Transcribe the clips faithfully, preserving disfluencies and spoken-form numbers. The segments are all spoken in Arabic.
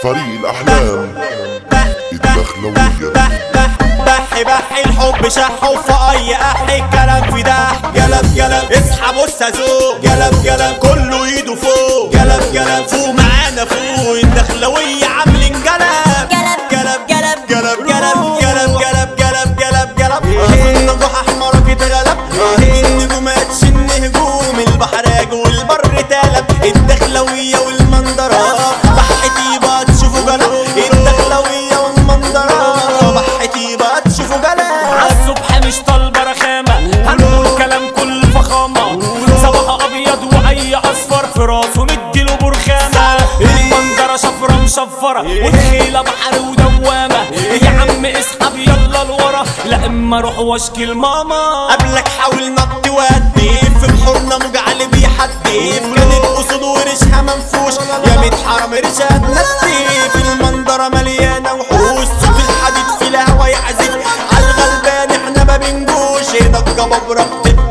فريق الأحلام الدخلوية. بحي بحي الحب شح وفي اي احي الكلام في ده قلب قلب اسحب والسازوق قلب قلب كله ايده فوق قلب قلب فوق معانا فوق الدخلوية عاملين قلب قلب قلب قلب قلب قلب قلب قلب قلب قلب النجوح احمر اتغلب النجومات شن هجوم البحر والبر تالب الدخلوية والمنظرة بحتي بقى تشوفوا قلب الدخلوية والمنظرة بحتي بقى تشوفوا قلب عالصبح مش طالبة رخامة هنقول كلام كل فخامة صباح ابيض واي اصفر في راسه نديله برخامة المنظرة شفرة مشفرة والخيلة بحر ودوامة يا عم اسحب يلا لورا لا اما اروح واشكي لماما قبلك حاول نط وادي في بحورنا مجعل بيحدف كانت اسود وريشها منفوش يا ميت حرام ريشها تنسي في المنظرة مليانة وحوش صوت الحديد في الهوا يعزف عالغلبان احنا ما بنجوش هنا الجبابرة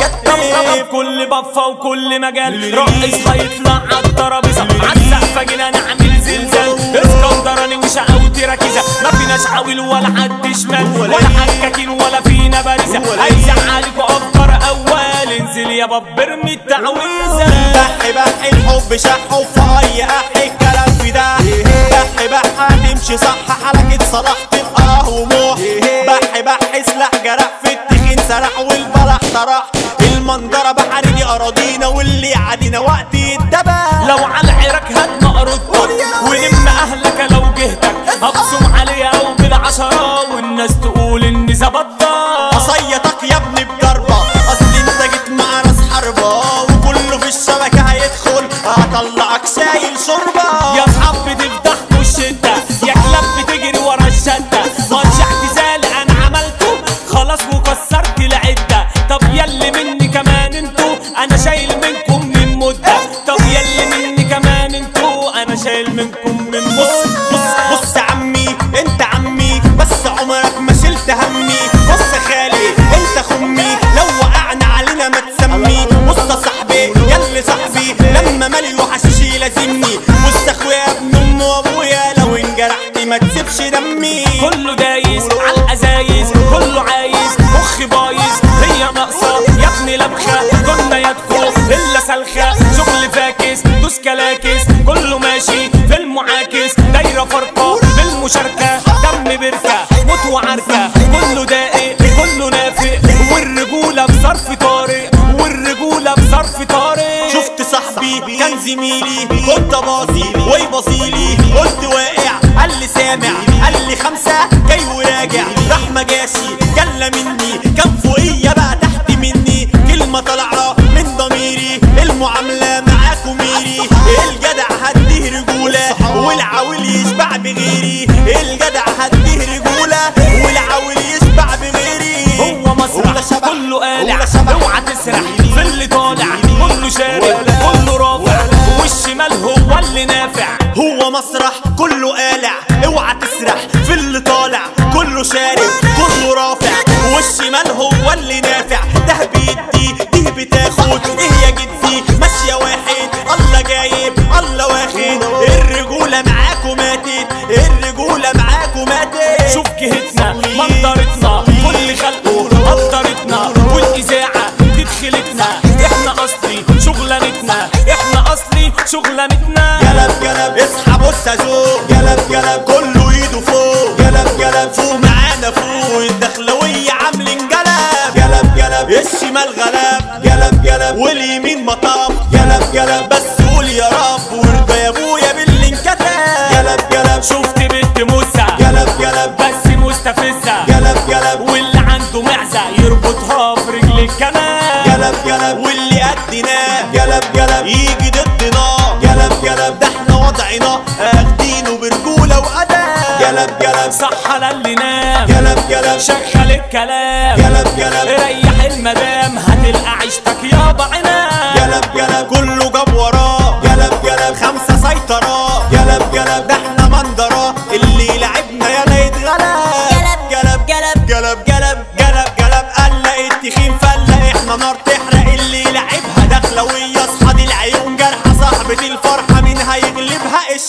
بتتكتف كل بفة وكل مجال رئيس هيطلع عالترابيزة عالسقفة جينا نعمل زلزال اسكندراني وشقاوتي ركيزة ما فيناش عويل ولا حد شمال ولا حكاكين ولا فينا بارزة هيزعلكوا افكار اول انزل يا باب ارمي التعويذة بحي بحي الحب شح وفي اي احي الكلام في ده بحي بحي تمشي صح حركة صلاح تبقى وموح بحي بحي سلاح جرح في التخين سرح والبلح طرح المنظرة بحر دي اراضينا واللي عادينا وقت الدبا لو على العراك هات مقرضتك ولم اهلك لو جهتك هبصم عليها او بالعشرة والناس تقول اني زبطتك اصيطك يا ابني بضربة اصل انت جيت مع راس حربة وكله في الشبكة هيدخل هطلعك شايل شربة يا اصحاب بتفضحكوا الشدة يا كلاب بتجري ورا الشدة ماتش اعتزال انا عملته خلاص وكسرت العدة طب يلي مني كمان انتو انا شايل منكم من مدة طب يلي مني كمان انتو انا شايل منكم من مدة بص بص بص عمي انت عمي بس عمرك ما شلت همي بص خالي انت خمي لو وقعنا علينا ما تسمي بص صاحبي يلي صاحبي لما مالي وحشيشي لازمني بص اخويا ابن ام وابويا لو انجرحت ما تسيبش دمي كله دايس عالازايز كله عايز مخي بايظ هي ناقصه يا ابني لبخه كنا يدخل الا سلخه شغل فاكس دوس كلاكس كله ماشي في المعاكس دايره فرقه بالمشاركه دم بركه موت وعركه كله داقق كله نافق والرجوله بظرف طارق والرجوله بظرف طارق شفت صاحبي كان زميلي كنت باصي ويبصيلي قلت واقع قال لي سامع قال لي خمسة جاي وراجع راح ما جاشي جلة مني كان فوقيا بقى تحت مني كلمة طالعة من ضميري المعاملة معاكم ميري الجدع هديه رجولة والعاول يشبع بغيري الجدع هديه رجولة والعاول يشبع بغيري هو مسرح كله قالع اوعى تسرح في اللي طالع كله شارع كله رافع والشمال هو اللي نافع هو مسرح كله قالع اوعى تسرح في اللي طالع كله شارب كله رافع والشمال هو اللي نافع ده بيدي دي بتاخد ايه يا جدي ماشية واحد الله جايب الله واخد الرجولة معاكو ماتت الرجولة معاكو ماتت شوف جهتنا منظرتنا كل خلقه قدرتنا والاذاعة تدخلتنا احنا اصلي شغلانتنا احنا اصلي شغلانتنا قلب قلب اسحب والسازوق قلب قلب كله ايده فوق قلب قلب فوق معانا فوق الدخلوية عاملين قلب قلب قلب الشمال غلب قلب قلب واليمين مطاب قلب قلب بس قول يا رب وارضى يا ابويا باللي انكتب قلب قلب شفت بنت موسى قلب قلب بس مستفزة قلب قلب واللي عنده معزة يربطها في رجل الكناب قلب قلب واللي قدنا قلب قلب يجي ضدنا قلب قلب ده احنا وضعنا اخدينه برجولة وأدب قلب قلب صح على اللي نام قلب قلب شغل الكلام قلب قلب ريح المدام هتلقى عيشتك يابا عناب قلب قلب كله جاب وراه قلب قلب خمسة سيطرة قلب قلب ده احنا منظرة اللي لعبنا يلا يتغلب قلب قلب قلب قلب قلب قلب قلق التخين فلق احنا نار تحرق اللي لعبها دخلوية اصحى دي العيون جرحة صاحبة الفرحة مين هيغلبها الش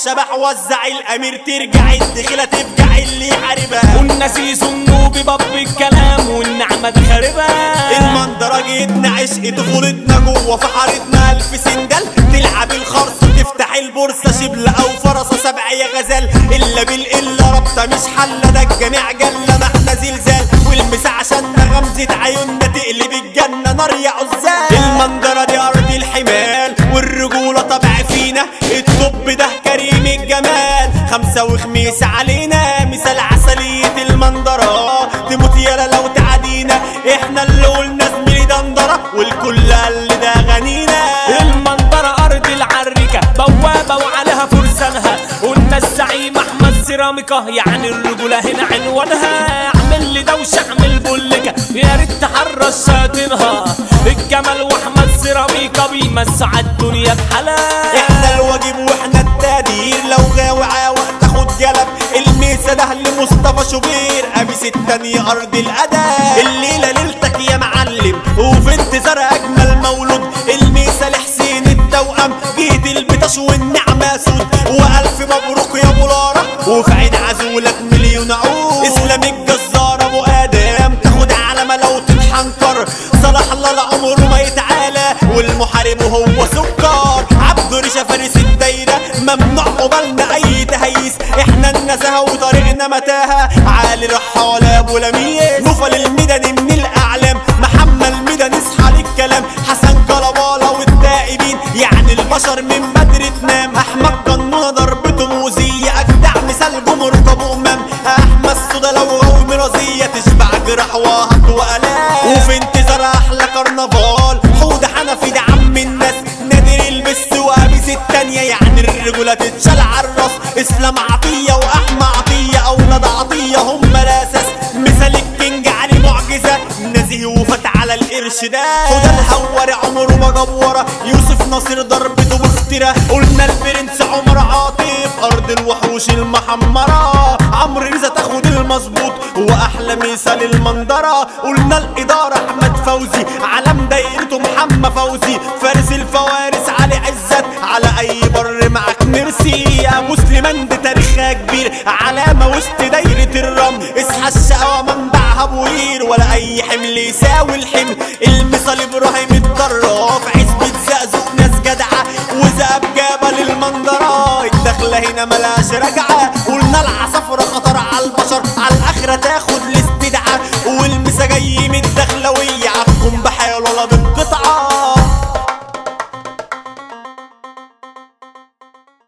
الشبح وزع الامير ترجع الدخيلة تفجع اللي يحاربها. قلنا سيسو النوبي باب الكلام والنعمة دي خاربها. المنظرة جيتنا عشق طفولتنا جوه في حارتنا الف سنجل تلعب الخرص تفتح البورصة شبل او فرصة سبع يا غزال الا بالقلة رابطة مش حلة ده الجميع جلة ما احنا زلزال والمسا عشان غمزة عيوننا تقلب الجنة نار يا عزال. المنظرة دي ارض الحمال والرجولة طبع فينا الطب ده كريم الجمال خمسة وخميس علينا مثال عسلية المنظرة تموت يالا لو تعدينا احنا اللي قلنا زميلي دندرة والكل قال ده غنينا. المنظرة ارض العريكة بوابة وعليها فرسانها قلنا الزعيم احمد سيراميكا يعني الرجولة هنا عنوانها. اعمل لي دوشة اعمل بولكة يا ريت تحرش شاطنها الجمال واحمد سيراميكا بيمسع الدنيا بحالها. احنا الواجب واحنا التقدير لو غاوي عاوق تاخد جلب الميسة ده لمصطفى شوبير قميص التانية ارض الادب. الليلة ليلتك يا معلم وفي انتظار اجمل مولود الميسة لحسين التوأم جيت البطش والنعمة سود والف مبروك يا ابو لارا وفي عين عزولك مليون عود. اسلام الجزار ابو ادم تاخد علامة لو تتحنكر صلاح الله لعمره ما يتعالى والمحارب هو سكر. عبد ريشة فارس الدايرة ممنوع قبالنا اي تهيس احنا النزاهة وطريقنا متاهة عالي رحال ابو لميس. نوفل الميداني من الاعلام محمد الميداني اصحى للكلام حسن كلبالة والتائبين يعني البشر من بدر تنام. احمد قنونة ضربته موزية اجدع مثال جمهور ابو امام. احمد صودا لو غوي مرازية تشبع جراح وهط والام. وفي انتظار احلى كرنفال حوده حنفي ده عم الناس نادر البس وقميص التانية يعني الرجولة تتشال عالراس. اسلام عطية واحمى عطية اولاد عطية هم الاساس مثال الكينج علي معجزة نزيه وفات على القرش ده. حوده الهواري عمره ما جبورة يوسف ناصر ضربته بافتراء. قلنا البرنس عمر عاطف ارض الوحوش المحمرة. عمرو رزا تاخد المظبوط واحلى مثال المنظرة. قلنا الادارة احمد فوزي علم دايرته محمد فوزي فارس الفوارس علي عزت على اي بر معك مرسي. يا مسلمان دي تاريخها كبير علامة وسط دايرة الرمل اصحى الشقوى منبعها بوير ولا اي حمل يساوي الحمل. المثال ابراهيم الدراف عزبة زقزق ناس جدعة وزقب جبل المنظرة الدخلة هنا ملاش رجعة. قلنا العصافرة خطر